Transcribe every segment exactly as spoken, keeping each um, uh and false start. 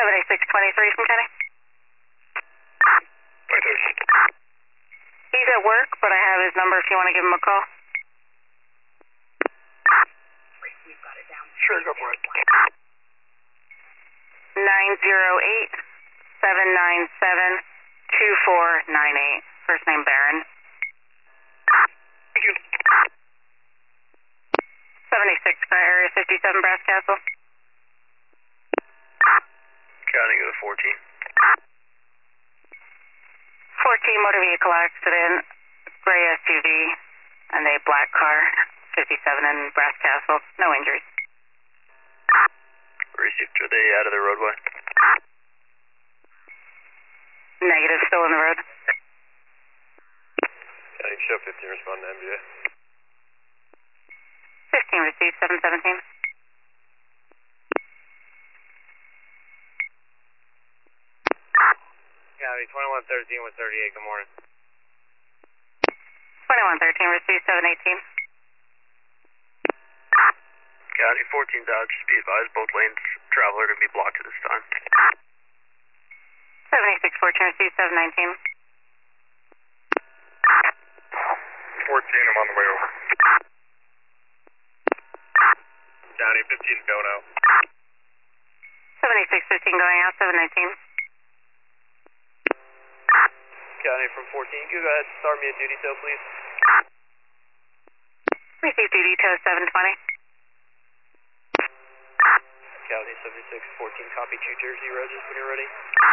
seventy-six twenty-three from Kenny. He's at work, but I have his number if you want to give him a call. Sure, go for it. nine zero eight, seven nine seven, two four nine eight. First name Baron. Thank you. seventy-six for Area fifty-seven Brass Castle. Counting of the fourteen. fourteen motor vehicle accident, gray S U V, and a black car, fifty-seven in Brass Castle. No injuries. Received. Are they out of the roadway? Negative, still in the road. Counting show fifteen, respond to M B A. fifteen received, seven seventeen. County twenty-one thirteen with thirty-eight, good morning. twenty-one thirteen received, seven eighteen. County fourteen Dodge, be advised both lanes traveler to be blocked at this time. seventy-six fourteen received, seven nineteen. fourteen, I'm on the way over. County fifteen, go now. seventy-six fifteen going out, seven nineteen. County from fourteen, can you go ahead and start me a duty tow, please? Received duty tow, seven twenty. County seventy-six fourteen, copy two Jersey Regis when you're ready.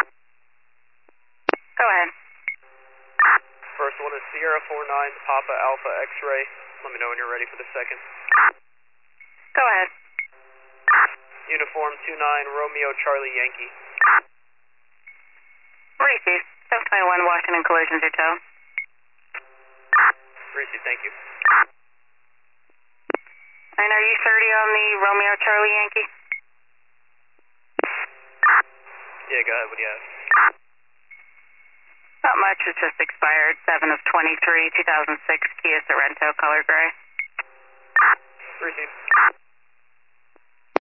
Go ahead. First one is Sierra four nine, Papa Alpha X-ray. Let me know when you're ready for the second. Go ahead. Uniform two nine, Romeo Charlie Yankee. Received. seven twenty-one Washington Collision to tow. Received, thank you. And are you thirty on the Romeo Charlie Yankee? Yeah, go ahead, what do you have? Not much, it's just expired. seven of twenty-three, two thousand six Kia Sorento, color gray. Received.